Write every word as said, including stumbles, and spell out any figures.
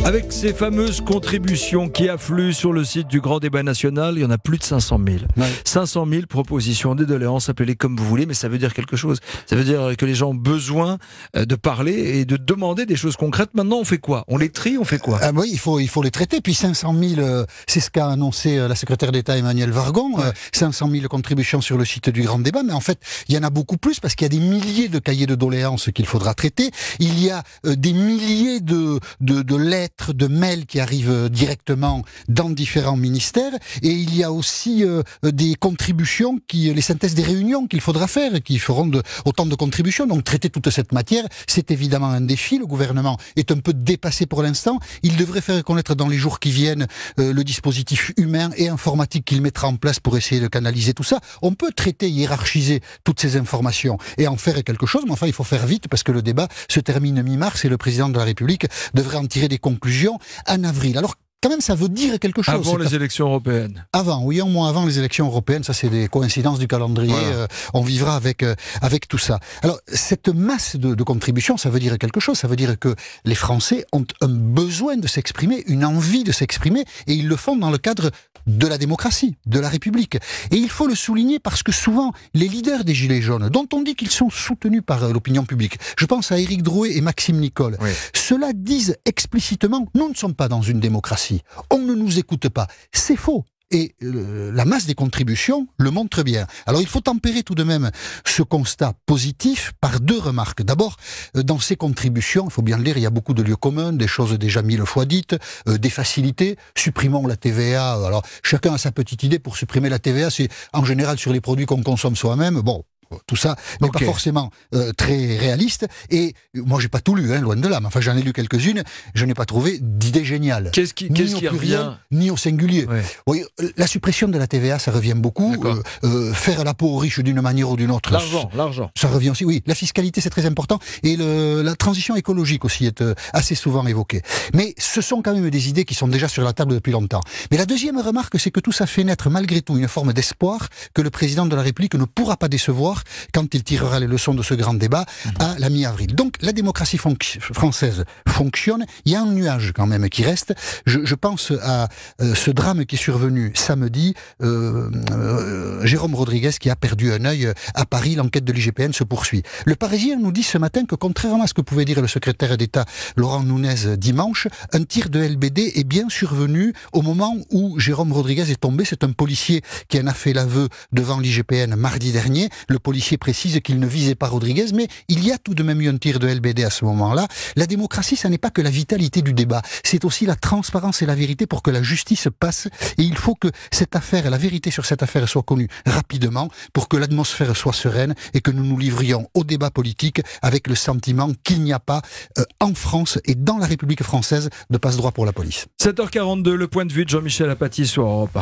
Avec ces fameuses contributions qui affluent sur le site du Grand Débat National, il y en a plus de cinq cent mille. Ouais. cinq cent mille propositions de doléances, appelez-les comme vous voulez, mais ça veut dire quelque chose. Ça veut dire que les gens ont besoin de parler et de demander des choses concrètes. Maintenant, on fait quoi? On les trie, on fait quoi? Ah oui, il faut, il faut les traiter. Puis cinq cent mille, euh, c'est ce qu'a annoncé euh, la secrétaire d'État Emmanuel Vargon. Ouais. Euh, cinq cent mille contributions sur le site du Grand Débat. Mais en fait, il y en a beaucoup plus parce qu'il y a des milliers de cahiers de doléances qu'il faudra traiter. Il y a euh, des milliers de, de, de lettres, de mails qui arrivent directement dans différents ministères. Et il y a aussi euh, des contributions, qui, les synthèses des réunions qu'il faudra faire, qui feront de, autant de contributions. Donc traiter toute cette matière, c'est évidemment un défi. Le gouvernement est un peu dépassé pour l'instant. Il devrait faire connaître dans les jours qui viennent euh, le dispositif humain et informatique qu'il mettra en place pour essayer de canaliser tout ça. On peut traiter, hiérarchiser toutes ces informations et en faire quelque chose, mais enfin il faut faire vite parce que le débat se termine mi-mars et le président de la République devrait en tirer des conclusions en avril. Alors quand même, ça veut dire quelque chose. Avant les élections européennes. Avant, oui, au moins avant les élections européennes. Ça, c'est des coïncidences du calendrier. Voilà. Euh, on vivra avec euh, avec tout ça. Alors, cette masse de, de contributions, ça veut dire quelque chose. Ça veut dire que les Français ont un besoin de s'exprimer, une envie de s'exprimer, et ils le font dans le cadre de la démocratie, de la République. Et il faut le souligner parce que souvent, les leaders des Gilets jaunes, dont on dit qu'ils sont soutenus par euh, l'opinion publique, je pense à Éric Drouet et Maxime Nicole, oui. Ceux-là disent explicitement, nous ne sommes pas dans une démocratie. On ne nous écoute pas. C'est faux. Et euh, la masse des contributions le montre bien. Alors il faut tempérer tout de même ce constat positif par deux remarques. D'abord, euh, dans ces contributions, il faut bien le dire, il y a beaucoup de lieux communs, des choses déjà mille fois dites, euh, des facilités. Supprimons la T V A. Alors chacun a sa petite idée pour supprimer la T V A. C'est en général sur les produits qu'on consomme soi-même. Bon. Tout ça, mais okay. Pas forcément euh, très réaliste. Et moi, j'ai pas tout lu, hein, loin de là. Mais enfin, j'en ai lu quelques-unes. Je n'ai pas trouvé d'idée géniale. Qu'est-ce qui, qu'est-ce qui revient ni au singulier. Ouais. Oui, la suppression de la T V A, ça revient beaucoup. Euh, euh, faire la peau aux riches d'une manière ou d'une autre. L'argent, l'argent. Ça revient aussi. Oui, la fiscalité, c'est très important. Et le, la transition écologique aussi est euh, assez souvent évoquée. Mais ce sont quand même des idées qui sont déjà sur la table depuis longtemps. Mais la deuxième remarque, c'est que tout ça fait naître malgré tout une forme d'espoir que le président de la République ne pourra pas décevoir quand il tirera les leçons de ce grand débat à la mi-avril. Donc la démocratie fonc- française fonctionne. Il y a un nuage quand même qui reste. Je, je pense à euh, ce drame qui est survenu samedi. Euh, euh, Jérôme Rodriguez qui a perdu un œil à Paris. L'enquête de l'I G P N se poursuit. Le Parisien nous dit ce matin que contrairement à ce que pouvait dire le secrétaire d'État Laurent Nunez dimanche, un tir de L B D est bien survenu au moment où Jérôme Rodriguez est tombé. C'est un policier qui en a fait l'aveu devant l'I G P N mardi dernier. Le policier précise qu'il ne visait pas Rodriguez, mais il y a tout de même eu un tir de L B D à ce moment-là. La démocratie, ça n'est pas que la vitalité du débat, c'est aussi la transparence et la vérité pour que la justice passe. Et il faut que cette affaire, la vérité sur cette affaire soit connue rapidement pour que l'atmosphère soit sereine et que nous nous livrions au débat politique avec le sentiment qu'il n'y a pas euh, en France et dans la République française de passe-droit pour la police. sept heures quarante-deux, le point de vue de Jean-Michel Apathy sur Europe un.